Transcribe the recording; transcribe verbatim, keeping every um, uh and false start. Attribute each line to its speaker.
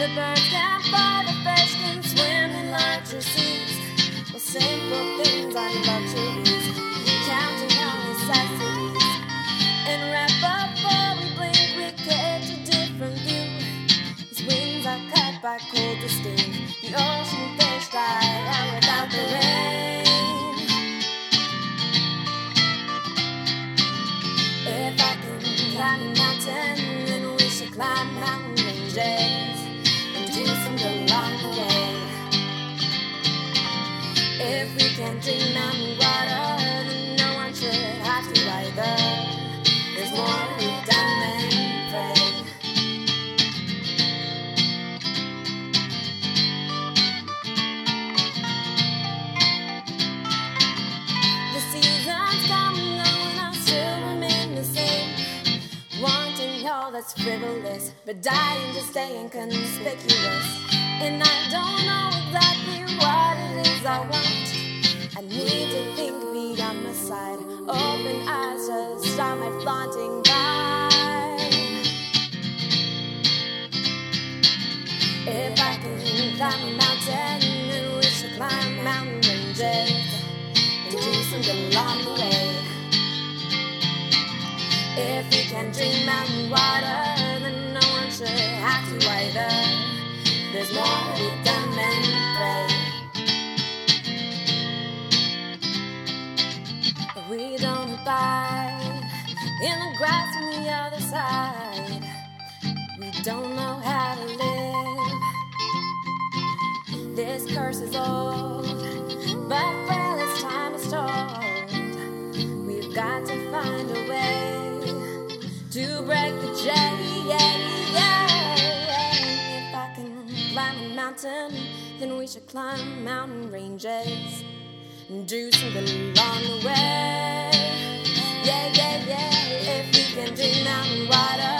Speaker 1: birds can fly, the fish can swim in larger seas. Well, simple things are luxuries, counting our necessities. And right before we blink, we catch a different view. His wings are cut by cold steam. The ocean fish die out without the rain. If I can climb a mountain, then we should climb mountain ranges and do some good along the way. If we can drink mountain water, then no one should have to either. There's more we've done than pray. The seasons come and go and I still remain the same, wanting all that's frivolous, but dying to stay inconspicuous. And I don't know exactly what it is I want. I need to think beyond my side. Open eyes to stop my flaunting by. If I can climb a mountain, then we should climb mountain ranges and do some good along the way. If we can drink mountain water, then no one should have to either. There's more we've done than pray. We don't abide in the grass on the other side. We don't know how to live. This curse is old, but frail as time is told. We've got to find a way to break the chain. Yeah, yeah, yeah. If I can climb a mountain, then we should climb mountain ranges and do some good along the way. Yeah, yeah, yeah. If we can drink mountain water,